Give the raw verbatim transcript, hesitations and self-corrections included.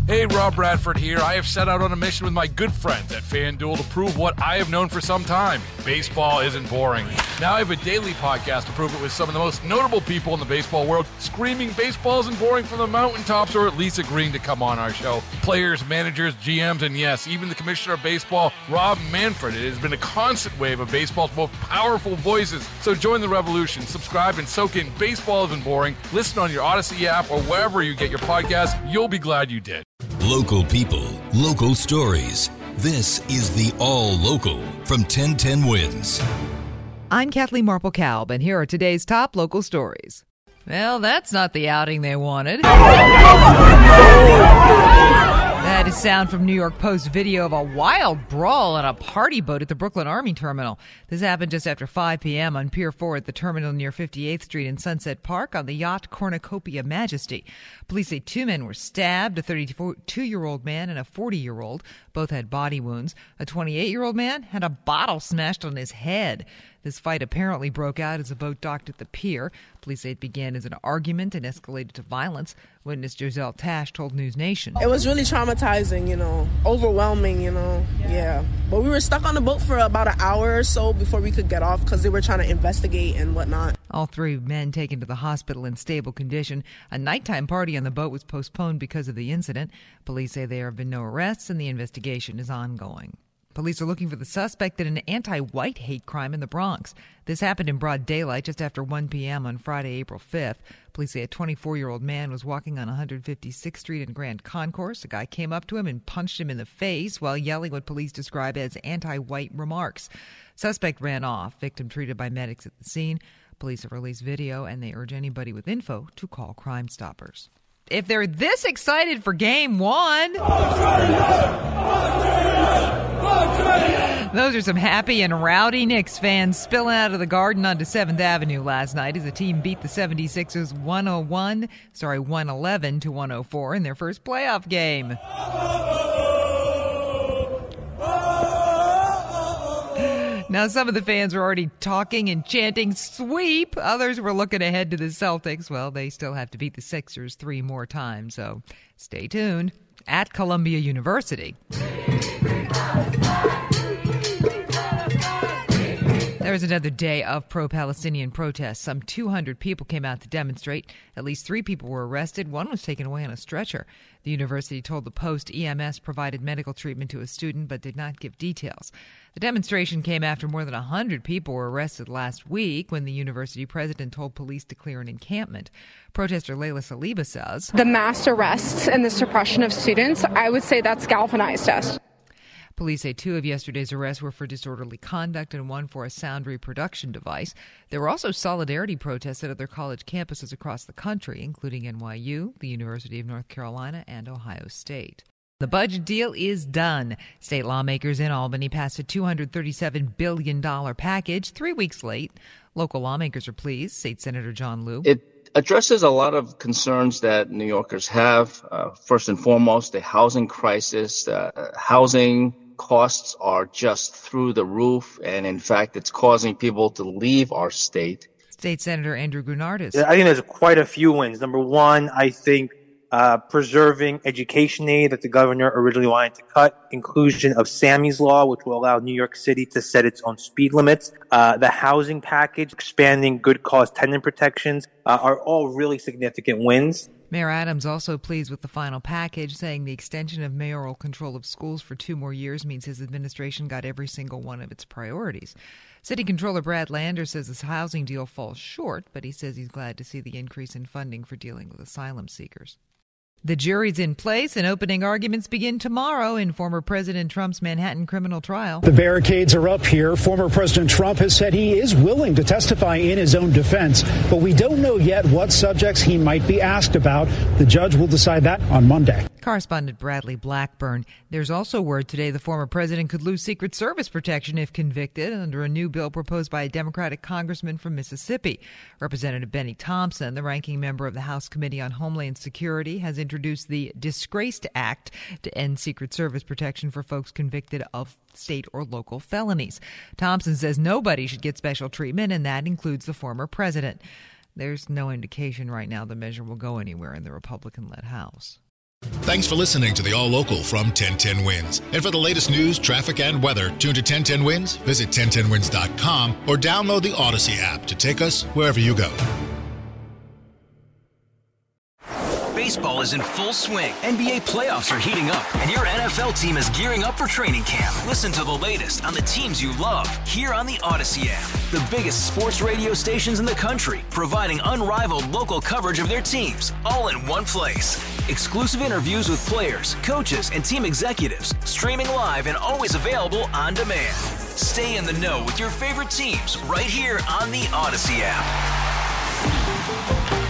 Hey, Rob Bradford here. I have set out on a mission with my good friends at FanDuel to prove what I have known for some time. Baseball isn't boring. Now I have a daily podcast to prove it with some of the most notable people in the baseball world screaming baseball isn't boring from the mountaintops, or at least agreeing to come on our show. Players, managers, G Ms, and yes, even the commissioner of baseball, Rob Manfred. It has been a constant wave of baseball's most powerful voices. So join the revolution. Subscribe and soak in Baseball Isn't Boring. Listen on your Odyssey app or wherever you get your podcasts. You'll be glad you did. Local people, local stories. This is the All Local from ten ten Wins. I'm Kathleen Marple-Kalb, and here are today's top local stories. Well, that's not the outing they wanted. That is sound from New York Post video of a wild brawl on a party boat at the Brooklyn Army Terminal. This happened just after five p.m. on Pier four at the terminal near fifty-eighth Street in Sunset Park on the yacht Cornucopia Majesty. Police say two men were stabbed, a thirty-two-year-old man and a forty-year-old. Both had body wounds. A twenty-eight-year-old man had a bottle smashed on his head. This fight apparently broke out as the boat docked at the pier. Police say it began as an argument and escalated to violence. Witness Giselle Tash told News Nation. It was really traumatizing, you know, overwhelming, you know, yeah. yeah. But we were stuck on the boat for about an hour or so before we could get off because they were trying to investigate and whatnot. All three men taken to the hospital in stable condition. A nighttime party on the boat was postponed because of the incident. Police say there have been no arrests and the investigation is ongoing. Police are looking for the suspect in an anti-white hate crime in the Bronx. This happened in broad daylight just after one p.m. on Friday, April fifth. Police say a twenty-four-year-old man was walking on one fifty-sixth Street in Grand Concourse. A guy came up to him and punched him in the face while yelling what police describe as anti-white remarks. Suspect ran off. Victim treated by medics at the scene. Police have released video, and they urge anybody with info to call Crime Stoppers. If they're this excited for game one, those are some happy and rowdy Knicks fans spilling out of the Garden onto seventh Avenue last night as the team beat the seventy-sixers one oh one, sorry, one eleven to one oh four in their first playoff game. Now, some of the fans were already talking and chanting sweep. Others were looking ahead to the Celtics. Well, they still have to beat the Sixers three more times, so stay tuned. At Columbia University, there was another day of pro-Palestinian protests. Some two hundred people came out to demonstrate. At least three people were arrested. One was taken away on a stretcher. The university told the Post E M S provided medical treatment to a student but did not give details. The demonstration came after more than one hundred people were arrested last week when the university president told police to clear an encampment. Protester Layla Saliba says, the mass arrests and the suppression of students, I would say that's galvanized us. Police say two of yesterday's arrests were for disorderly conduct and one for a sound reproduction device. There were also solidarity protests at other college campuses across the country, including N Y U, the University of North Carolina, and Ohio State. The budget deal is done. State lawmakers in Albany passed a two hundred thirty-seven billion dollars package three weeks late. Local lawmakers are pleased. State Senator John Liu. It addresses a lot of concerns that New Yorkers have. Uh, first and foremost, the housing crisis. Uh, housing costs are just through the roof, and in fact, it's causing people to leave our state. State Senator Andrew Grunardis. I think there's quite a few wins. Number one, I think uh preserving education aid that the governor originally wanted to cut, inclusion of Sammy's Law, which will allow New York City to set its own speed limits, uh the housing package, expanding good cause tenant protections, uh, are all really significant wins. Mayor Adams also pleased with the final package, saying the extension of mayoral control of schools for two more years means his administration got every single one of its priorities. City Controller Brad Lander says this housing deal falls short, but he says he's glad to see the increase in funding for dealing with asylum seekers. The jury's in place and opening arguments begin tomorrow in former President Trump's Manhattan criminal trial. The barricades are up here. Former President Trump has said he is willing to testify in his own defense, but we don't know yet what subjects he might be asked about. The judge will decide that on Monday. Correspondent Bradley Blackburn. There's also word today the former president could lose Secret Service protection if convicted under a new bill proposed by a Democratic congressman from Mississippi. Representative Benny Thompson, the ranking member of the House Committee on Homeland Security, has introduced the Disgraced Act to end Secret Service protection for folks convicted of state or local felonies. Thompson says nobody should get special treatment, and that includes the former president. There's no indication right now the measure will go anywhere in the Republican-led House. Thanks for listening to the All Local from ten ten Wins. And for the latest news, traffic, and weather, tune to ten ten Wins, visit ten ten wins dot com, or download the Odyssey app to take us wherever you go. Baseball is in full swing. N B A playoffs are heating up, and your N F L team is gearing up for training camp. Listen to the latest on the teams you love here on the Odyssey app. The biggest sports radio stations in the country, providing unrivaled local coverage of their teams, all in one place. Exclusive interviews with players, coaches, and team executives, streaming live and always available on demand. Stay in the know with your favorite teams right here on the Odyssey app.